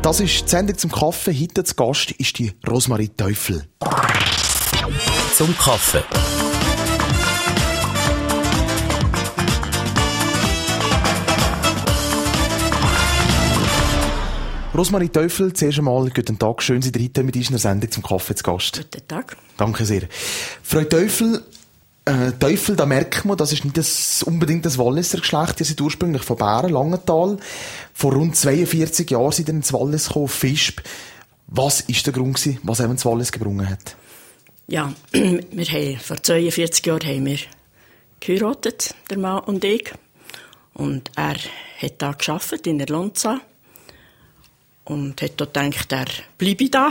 Das ist die Sendung zum Kaffee. Heute zu Gast ist die Rosmarie Teufel. Zum Kaffee. Rosmarie Teufel, zuerst einmal guten Tag. Schön, dass Sie heute mit uns in der Sendung zum Kaffee zu Gast. Guten Tag. Danke sehr. Frau Teufel, Teufel, da merkt man, das ist nicht unbedingt das Walliser Geschlecht. Die sind ursprünglich von Bären, Langenthal. Vor rund 42 Jahren sind sie ins Wallis gekommen, Visp. Was war der Grund gewesen, was eben ins Wallis gebrungen hat? Ja, wir haben vor 42 Jahren haben wir geheiratet, der Mann und ich. Und er hat da gearbeitet in der Lonza. Und hat dort gedacht, er bleibe da.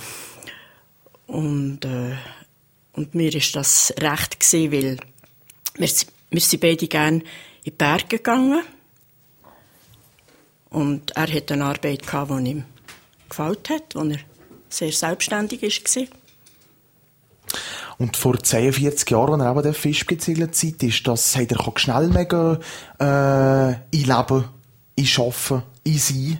Und mir war das recht gewesen, weil wir sind beide gerne in die Berge gegangen. Und er hatte eine Arbeit gehabt, die ihm gefallen hat, wo er sehr selbstständig war. Und vor 42 Jahren, als er auch in der Fisch gezählt ist, das hat er schnell mega in Leben, in Arbeiten, in Sein.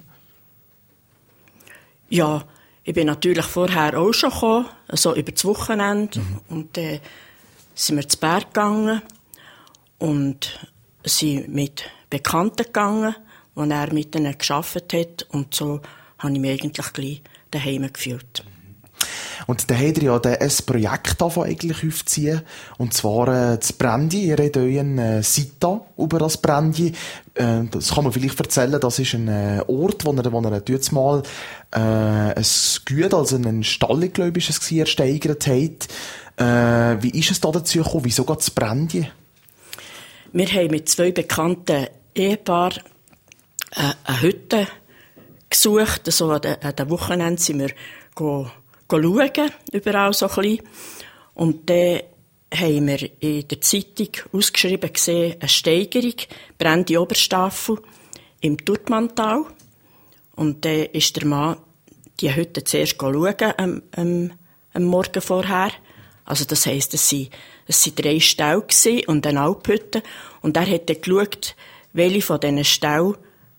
Ja, ich bin natürlich vorher auch schon gekommen, also über das Wochenende. Und dann sind wir zu Berg gegangen und sind mit Bekannten gegangen, wo er mit ihnen gearbeitet hat. Und so habe ich mich eigentlich gleich daheim gefühlt. Und dann habt ihr ja ein Projekt eigentlich aufziehen. Und zwar das Brandi. Ihr habt euren Sita über das Brandi. Das kann man vielleicht erzählen. Das ist ein Ort, wo er jetzt mal ein Güte, also einen Stall, glaube ich, es ersteigert hat. Wie ist es da dazu gekommen? Wieso geht das Brandi? Wir haben mit 2 bekannten Ehepaaren eine Hütte gesucht. Also an den Wochenenden sind wir schauen, überall so ein bisschen. Und dann haben wir in der Zeitung ausgeschrieben gesehen, eine Steigerung, Brandi Oberstaffel im Turtmanntal. Und dann ist der Mann die Hütte zuerst schauen, am Morgen vorher. Also das heisst, es waren 3 Ställe und eine Alphütte. Und er hat dann geschaut, welche von diesen Ställen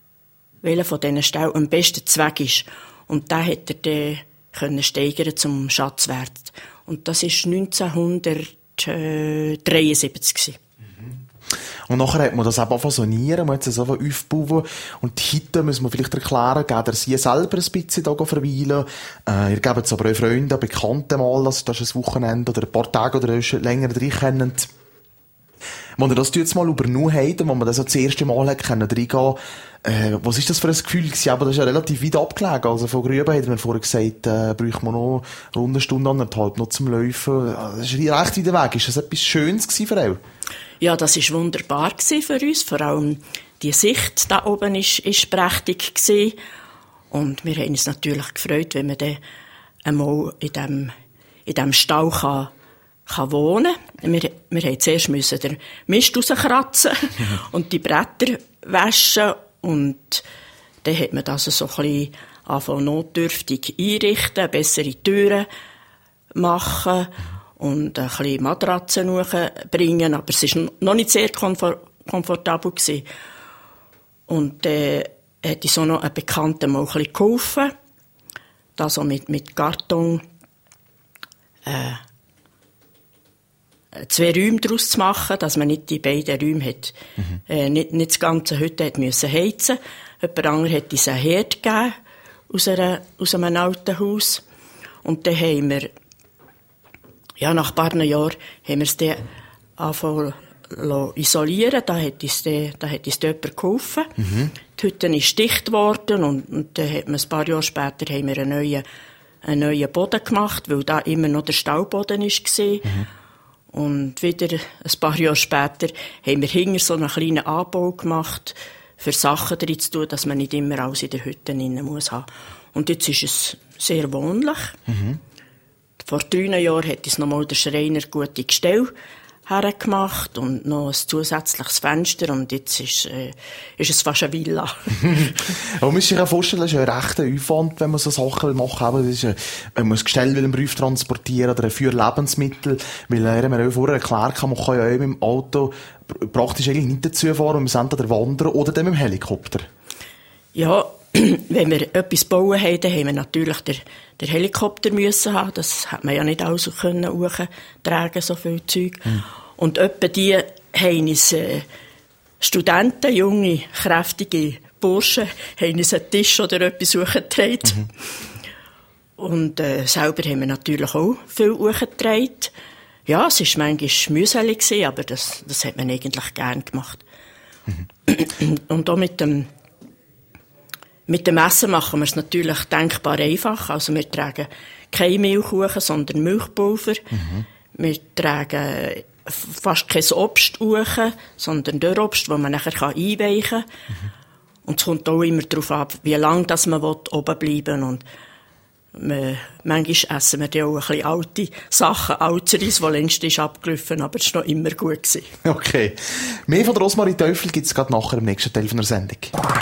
am besten Zweck ist. Und da hat er dann können steigern zum Schatzwert. Und das war 1973. Und nachher hat man das eben sanieren, man hat es einfach aufbauen. Und heute müssen wir vielleicht erklären, geht ihr sie selber ein bisschen hier verweilen. Ihr gebt es aber euren Freunden, Bekannten mal, das ist ein Wochenende oder ein paar Tage oder länger drin kennt. Wenn ihr das jetzt mal übernommen habt und wo man das das erste Mal reingehen konnte, was ist das für ein Gefühl gewesen? Aber das ist ja relativ weit abgelegen. Also von Grüben hat man vorher gesagt, bräuchte man noch rund eine Stunde, 1,5 noch zum Laufen. Das ist recht weit weg. Ist das etwas Schönes gewesen für euch? Ja, das war wunderbar für uns. Vor allem die Sicht da oben ist prächtig gewesen. Und wir haben uns natürlich gefreut, wenn man dann einmal in diesem Stall kann wohnen. Wir mussten zuerst den Mist rauskratzen und die Bretter waschen. Und dann hat man das so ein bisschen notdürftig einrichten, bessere Türen machen und ein bisschen Matratzen bringen. Aber es war noch nicht sehr komfortabel gewesen. Und dann hat uns auch noch ein Bekannter mal ein bisschen geholfen, da so mit Karton 2 Räume daraus zu machen, dass man nicht die beiden Räume hat, nicht das ganze Hütte hat müssen heizen. Jemand anderes hat uns einen Herd gegeben aus einem alten Haus. Und dann haben wir, ja, nach ein paar Jahren haben wir es dann angefangen isolieren. Da hat uns jemand geholfen. Die Hütte ist dicht geworden und dann hat man ein paar Jahre später haben wir einen neuen Boden gemacht, weil da immer noch der Stallboden war. Und wieder ein paar Jahre später haben wir hinten so einen kleinen Anbau gemacht, für Sachen drin zu tun, dass man nicht immer alles in der Hütte haben muss. Und jetzt ist es sehr wohnlich. Vor 3 Jahren hat uns nochmal der Schreiner gute Gestelle hergemacht und noch ein zusätzliches Fenster und jetzt ist es fast eine Villa. Man muss sich ja vorstellen, das ist ein rechter Aufwand, wenn man so Sachen machen will. Wenn man ein Gestell will, einen Brief transportieren oder für Lebensmittel, weil er mir auch vorher erklärt kann, man kann ja auch mit dem Auto praktisch eigentlich nicht dazu fahren und wir sind entweder wandern oder dann mit dem Helikopter. Ja, wenn wir etwas bauen haben, dann haben wir natürlich den Helikopter müssen haben. Das hat man ja nicht alles können hochtragen, so viel Zeug. Und etwa die haben uns Studenten, junge, kräftige Burschen, haben uns einen Tisch oder etwas hochgetragen. Und selber haben wir natürlich auch viel hochgetragen. Ja, es war manchmal mühselig, aber das hat man eigentlich gern gemacht. Und auch mit dem Essen machen wir es natürlich denkbar einfach. Also wir tragen keine Milchkuchen, sondern Milchpulver. Wir tragen fast kein Obst hoch, sondern Dörrobst, das man nachher einweichen kann. Und es kommt auch immer darauf ab, wie lange man oben bleiben will. Und manchmal essen wir dann auch ein bisschen alte Sachen, Alzeris, die längst ist abgelaufen, aber es war noch immer gut gewesen. Okay. Mehr von der Rosmarie Teufel gibt es gerade nachher im nächsten Teil von der Sendung.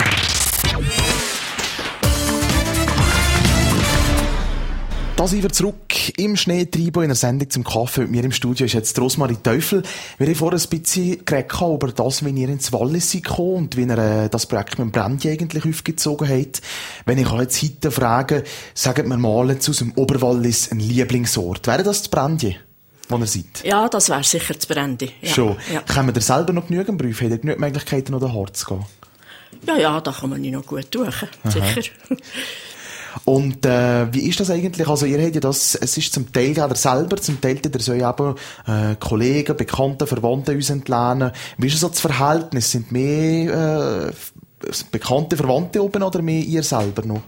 Da sind wir zurück im Schneetreiben in der Sendung zum Kaffee. Mit mir im Studio ist jetzt Rosmarie Teufel. Wir haben vorhin ein bisschen geredet über das, wie ihr ins Wallis seid gekommen und wie ihr das Projekt mit dem Brandi eigentlich aufgezogen habt. Wenn ich euch jetzt heute frage, sagt mir mal jetzt aus dem Oberwallis ein Lieblingsort. Wäre das das Brandi, wo ihr seid? Ja, das wäre sicher das Brandi. Ja. Schon. Ja. Können wir selber noch genügend Berufe? Habt ihr genügend Möglichkeiten, noch dahin zu gehen? Ja, da kann man nicht noch gut tun. Sicher. Und wie ist das eigentlich? Also ihr habt ja das, es ist zum Teil ihr selber, zum Teil ihr so eben Kollegen, Bekannte, Verwandte uns entlehnen. Wie ist so das Verhältnis? Sind mehr bekannte Verwandte oben oder mehr ihr selber noch?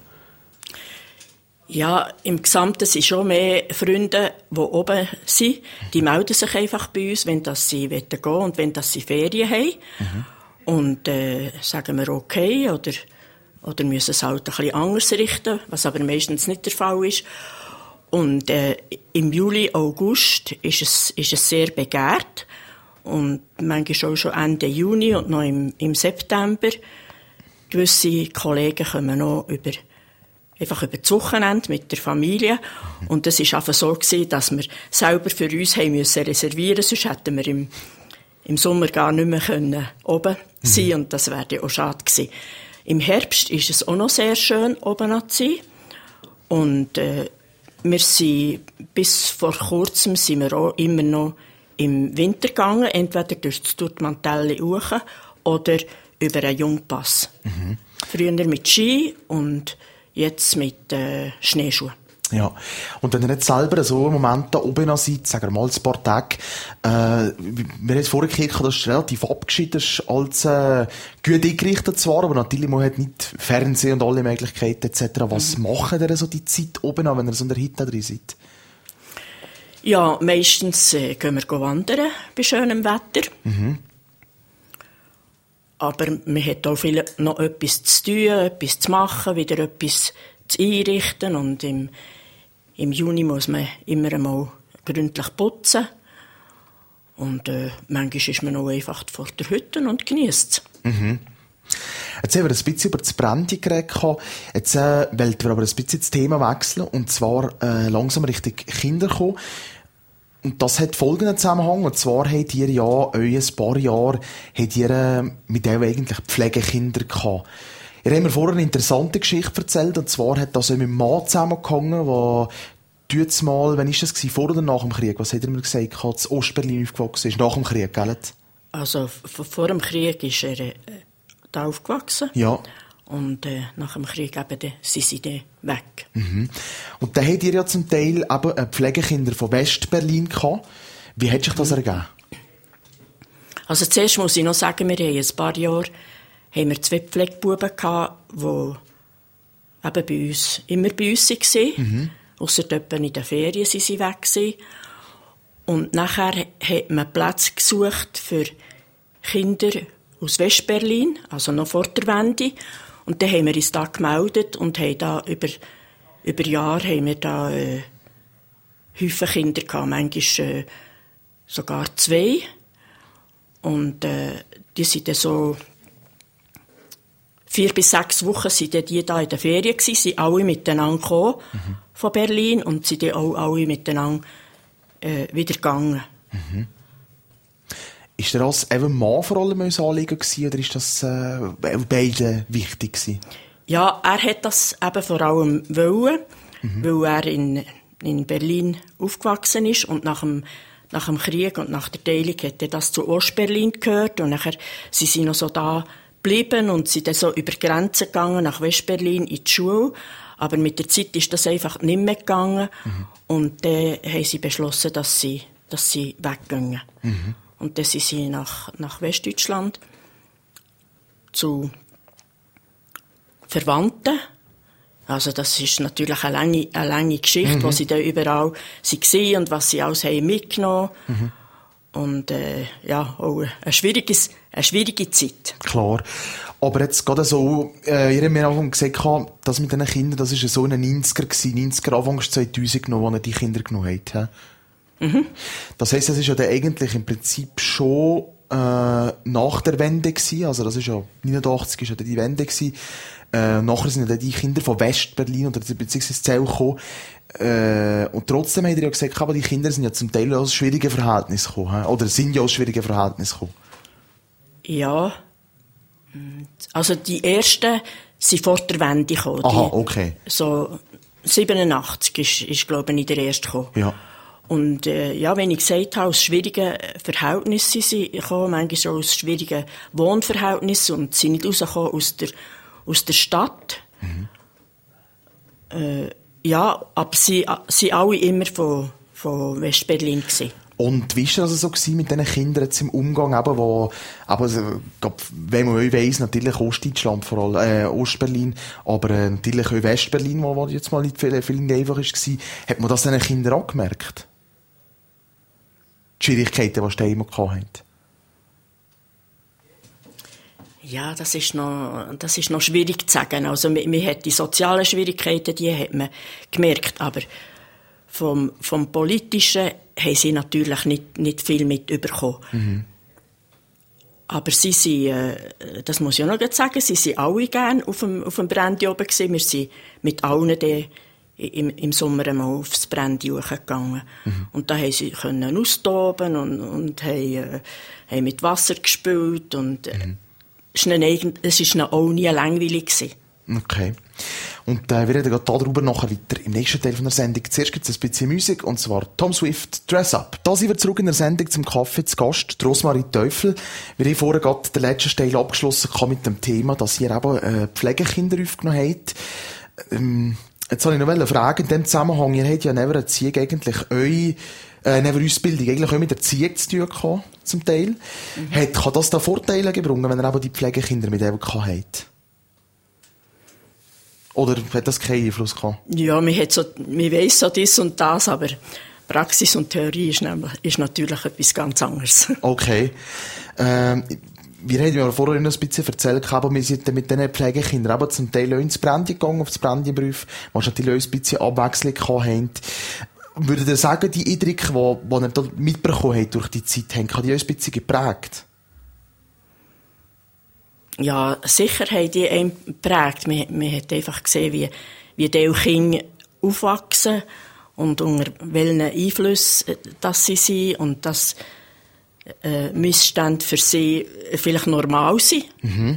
Ja, im Gesamten sind schon mehr Freunde, die oben sind. Die melden sich einfach bei uns, wenn sie gehen wollen und wenn sie Ferien haben. Und sagen wir okay oder müssen es halt ein bisschen anders richten, was aber meistens nicht der Fall ist. Und im Juli, August ist es sehr begehrt. Und manchmal auch schon Ende Juni und noch im September. Gewisse Kollegen kommen noch einfach über das Wochenende mit der Familie. Und das war einfach so gewesen, dass wir selber für uns haben müssen reservieren, sonst hätten wir im Sommer gar nicht mehr können oben sein und das wäre auch schade gewesen. Im Herbst ist es auch noch sehr schön, oben zu sein. Und wir sind bis vor kurzem sind wir auch immer noch im Winter gegangen, entweder durch das Turtmantelli hoch oder über einen Jungpass. Früher mit Ski und jetzt mit Schneeschuhen. Ja. Und wenn ihr jetzt selber so im Moment da oben seid, sagen wir mal ein paar Tage, wir haben jetzt vorher gehört, das ist relativ abgeschieden, als gut eingerichtet zwar, aber natürlich man hat nicht Fernsehen und alle Möglichkeiten etc. Was machen ihr so die Zeit oben an, wenn ihr so in der Hütte drin seid? Ja, meistens gehen wir wandern bei schönem Wetter. Aber man hat auch viel noch etwas zu tun, etwas zu machen, wieder etwas zu einrichten. Und im Juni muss man immer einmal gründlich putzen. Und manchmal ist man auch einfach vor der Hütte und genießt es. Jetzt haben wir ein bisschen über das Brandi geredet. Jetzt wollen wir aber ein bisschen das Thema wechseln. Und zwar langsam Richtung Kinder kommen. Und das hat folgenden Zusammenhang. Und zwar habt ihr ja ein paar Jahre mit denen eigentlich Pflegekinder gehabt. Ihr habt mir vorher eine interessante Geschichte erzählt. Und zwar hat das mit meinem Mann zusammengehangen, wo tut's mal, wann ist das gewesen? Vor oder nach dem Krieg? Was hat er mir gesagt? Das Ostberlin aufgewachsen ist. Nach dem Krieg, gell? Also vor dem Krieg ist er da aufgewachsen. Ja. Und nach dem Krieg eben, sind sie dann weg. Und dann habt ihr ja zum Teil eben Pflegekinder von Westberlin gehabt. Wie hat sich das ergeben? Also zuerst muss ich noch sagen, wir haben ein paar Jahre haben wir 2 Pflegebuben gehabt, die eben immer bei uns waren. Ausser etwa in den Ferien sind sie weg gewesen. Und nachher hat man Platz gesucht für Kinder aus Westberlin, also noch vor der Wende. Und dann haben wir uns da gemeldet und haben da über Jahre haben wir da Häufen Kinder gehabt, manchmal sogar 2. Und die sind dann so 4 bis 6 Wochen sind die da in der Ferien gewesen, sind alle miteinander gekommen von Berlin und sind dann auch alle miteinander wieder gegangen. Ist das eben Mann vor allem ein Anliegen gewesen, oder ist das beide wichtig gewesen? Ja, er hat das eben vor allem wollen, weil er in Berlin aufgewachsen ist und nach dem Krieg und nach der Teilung hat er das zu Ostberlin gehört und nachher sind sie noch so da geblieben und sind dann so über die Grenze gegangen nach Westberlin in die Schule. Aber mit der Zeit ist das einfach nicht mehr gegangen und dann haben sie beschlossen, dass sie weggehen. Und dann sind sie nach Westdeutschland zu Verwandten. Also das ist natürlich eine lange Geschichte, wo sie da überall waren und was sie alles haben mitgenommen. Und auch eine schwierige Zeit. Klar. Aber jetzt gerade so, ihr habt mir auch gesagt, dass mit diesen Kindern, das war so ein 90er, Anfangs 2000 noch, wo ihr die Kinder genommen habt. Das heisst, das ist ja dann eigentlich im Prinzip schon nach der Wende gewesen. Also das ist ja 89 ist ja die Wende gewesen. Nachher sind dann die Kinder von Westberlin oder beziehungsweise Zell gekommen. Und trotzdem habt ihr ja gesagt, aber die Kinder sind ja zum Teil aus schwierigen Verhältnissen gekommen. Oder sind ja aus schwierigen Verhältnissen gekommen. Ja. Also die ersten sind vor der Wende gekommen. Aha, okay. So 87 ist glaube ich, der erste gekommen. Ja. Und wenn ich gesagt habe, aus schwierigen Verhältnissen sind sie gekommen, manchmal schon aus schwierigen Wohnverhältnissen und sind nicht rausgekommen aus der Stadt. Aber sie sind alle immer von Westberlin gewesen. Und wie war das so mit diesen Kindern jetzt im Umgang, wenn man weiss, natürlich Ostdeutschland, vor allem Ostberlin, aber natürlich auch Westberlin, wo jetzt mal nicht viel einfach war, hat man das diesen Kindern auch gemerkt? Die Schwierigkeiten, die die immer hatten? Ja, das ist noch schwierig zu sagen. Also, man hat die sozialen Schwierigkeiten, die hat man gemerkt, aber vom Politischen haben sie natürlich nicht viel mitbekommen. Aber sie sind, das muss ich auch noch sagen, sie sind alle gerne auf dem Brandi oben gewesen. Wir sind mit allen im Sommer mal aufs Brandi hochgegangen. Und da haben sie können austoben und haben mit Wasser gespielt und es war ihnen auch nie langweilig gewesen. Okay. Und wir reden gerade darüber nachher weiter im nächsten Teil von der Sendung. Zuerst gibt es ein bisschen Musik, und zwar Tom Swift, Dress Up. Da sind wir zurück in der Sendung zum Kaffee zu Gast, Rosmarie Teufel. Wir haben vorher gerade den letzten Teil abgeschlossen mit dem Thema, dass ihr eben Pflegekinder aufgenommen habt. Jetzt wollte ich noch fragen, in dem Zusammenhang, ihr habt ja Never Erziehung eigentlich Never Ausbildung eigentlich auch mit Erziehung zu tun gehabt, zum Teil. Kann das da Vorteile gebracht, wenn ihr eben die Pflegekinder mit eben habt? Oder hat das keinen Einfluss gehabt? Ja, man weiss so das und das, aber Praxis und Theorie ist natürlich etwas ganz anderes. Okay. Wir haben ja vorhin noch ein bisschen erzählt, aber wir sind mit diesen Pflegekindern aber zum Teil auch ins Brandi gegangen, auf das Brandiberuf, wo natürlich auch ein bisschen Abwechslung gehabt haben. Würdet ihr sagen, die Eindrücke, die ihr da mitbekommen habt durch die Zeit, haben die euch ein bisschen geprägt? Ja, sicher haben die einen geprägt. Man hat einfach gesehen, wie die Kinder aufwachsen und unter welchen Einflüssen dass sie sind und dass Missstände für sie vielleicht normal sind.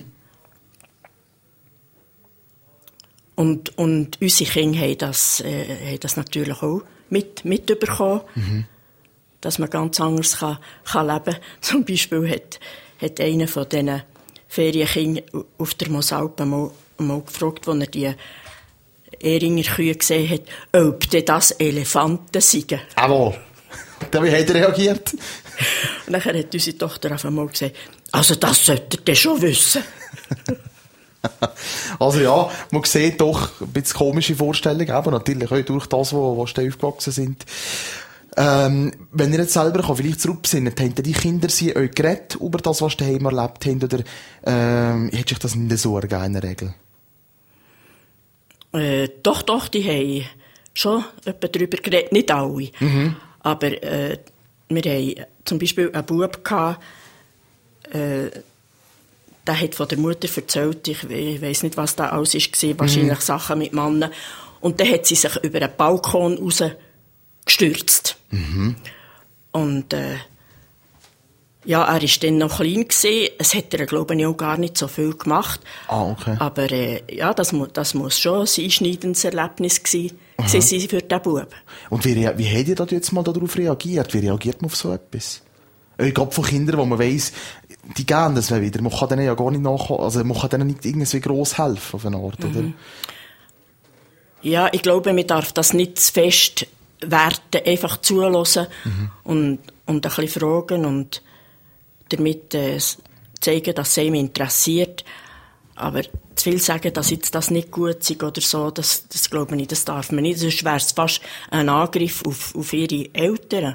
Und unsere Kinder haben das natürlich auch mitbekommen, dass man ganz anders kann leben kann. Zum Beispiel hat einer von diesen Ferienkindern auf der Mosalpe mal gefragt, als er die Ehringer Kühe gesehen hat, ob das Elefanten seien. Jawohl. Wie hat er reagiert? Und dann hat unsere Tochter auf einmal gesagt, also das sollte ihr schon wissen. Also ja, man sieht doch ein bisschen komische Vorstellungen, aber natürlich auch durch das, wo sie aufgewachsen sind. Wenn ihr jetzt selber vielleicht zurückbesinnen, haben die Kinder sie euch geredet über das, was sie daheim erlebt haben, oder hat sich das nicht so ergeben in der Regel? Doch, die haben schon etwas darüber geredet, nicht alle. Aber wir haben zum Beispiel einen Bub gehabt, der hat von der Mutter erzählt, ich weiss nicht, was da alles war, wahrscheinlich Sachen mit Männern. Und dann hat sie sich über einen Balkon rausgestürzt. Und Ja, er war dann noch klein gewesen. Es hat er, glaube ich, auch gar nicht so viel gemacht. Ah, okay. Aber, ja, das muss schon ein einschneidendes Erlebnis gewesen sein für den Bub. Und wie habt ihr da jetzt mal darauf reagiert? Wie reagiert man auf so etwas? Gerade von Kindern, wo man weiss, die gehen das wieder. Man kann denen ja gar nicht nachkommen. Also, man kann denen nicht irgendwie gross helfen, auf eine Art, oder? Ja, ich glaube, man darf das nicht zu fest werten, einfach zuhören und ein bisschen fragen und damit zeigen, dass es ihm interessiert. Aber zu viel sagen, dass jetzt das nicht gut ist oder so, das glaube ich nicht, das darf man nicht. Sonst wäre es fast ein Angriff auf ihre Eltern.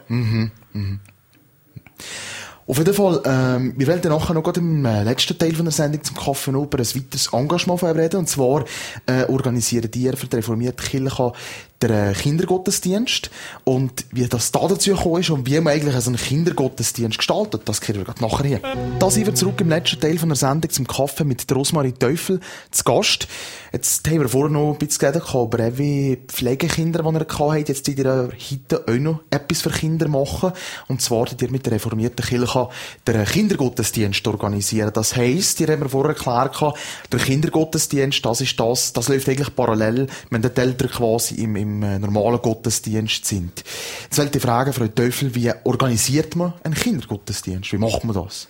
Auf jeden Fall, wir wollen nachher noch im letzten Teil von der Sendung zum Kaffee über ein weiteres Engagement von ihm reden. Und zwar organisieren die für die reformierte Kirche den Kindergottesdienst. Und wie das da dazu gekommen ist und wie man eigentlich so einen Kindergottesdienst gestaltet, das kriegen wir nachher hier. Da sind wir zurück im letzten Teil von der Sendung zum Kaffee mit Rosmarie Teufel zu Gast. Jetzt haben wir vorher noch ein bisschen geredet über wie Pflegekinder, die er hatte. Jetzt seid ihr heute auch noch etwas für Kinder machen. Und zwar ihr mit der reformierten Kirche den Kindergottesdienst organisieren. Das heisst, ihr habt mir vorher erklärt, der Kindergottesdienst, das läuft eigentlich parallel, wenn die Eltern quasi im normalen Gottesdienst sind. Jetzt wollte ich fragen, Frau Teufel, wie organisiert man einen Kindergottesdienst? Wie macht man das?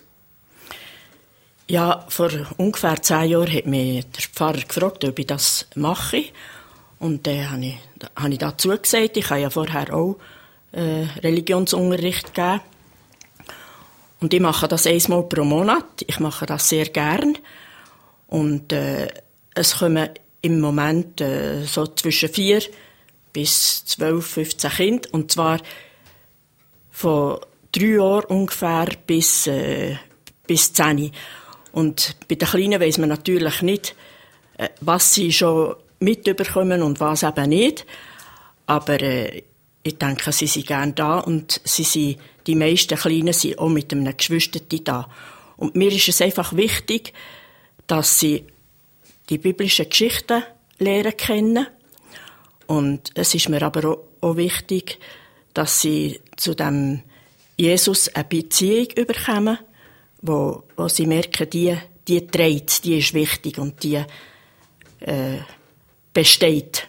Ja, vor ungefähr 10 Jahren hat mich der Pfarrer gefragt, ob ich das mache. Und dann habe ich dazu gesagt, ich habe ja vorher auch Religionsunterricht gegeben. Und ich mache das einmal pro Monat. Ich mache das sehr gern. Und es kommen im Moment so zwischen 4 bis 12, 15 Kinder. Und zwar von 3 Jahren ungefähr bis 10. Und bei den Kleinen weiss man natürlich nicht, was sie schon mitbekommen und was eben nicht. Aber ich denke, sie sind gerne da und die meisten Kleinen sind auch mit einem Geschwisterten da. Und mir ist es einfach wichtig, dass sie die biblischen Geschichten lernen kennen. Und es ist mir aber auch wichtig, dass sie zu dem Jesus eine Beziehung bekommen, wo sie merken, die trägt, die ist wichtig und die besteht.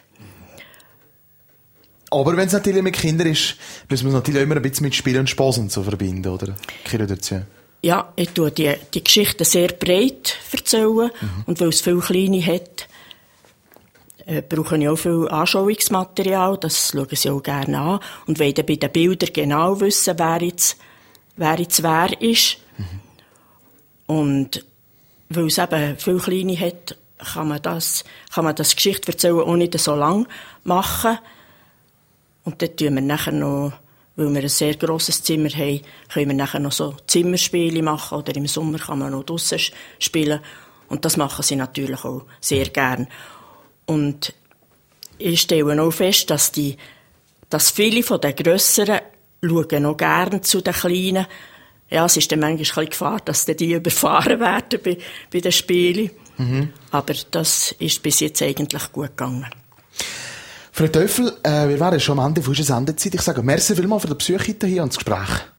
Aber wenn es natürlich mit Kindern ist, müssen wir es natürlich immer ein bisschen mit Spiel und Spaß und so verbinden, oder? Dazu. Ja, ich tue die Geschichten sehr breit erzählen. Und weil es viele Kleine hat, brauche ich auch viel Anschauungsmaterial. Das schauen sie auch gerne an. Und wollen dann bei den Bildern genau wissen, wer jetzt wer ist. Und weil es eben viele Kleine hat, kann man das Geschichte erzählen auch nicht so lang machen. Und dann tun wir nachher noch, weil wir ein sehr grosses Zimmer haben, können wir nachher noch so Zimmerspiele machen oder im Sommer kann man noch draussen spielen. Und das machen sie natürlich auch sehr gern. Und ich stelle auch fest, dass viele von den Grösseren schauen auch gern zu den Kleinen. Ja, es ist dann manchmal ein bisschen Gefahr, dass die überfahren werden bei den Spielen. Aber das ist bis jetzt eigentlich gut gegangen. Frau Teufel, wir wären schon am Ende von unserer Sendezeit. Ich sage merci vielmals für den Besuch hier und das Gespräch.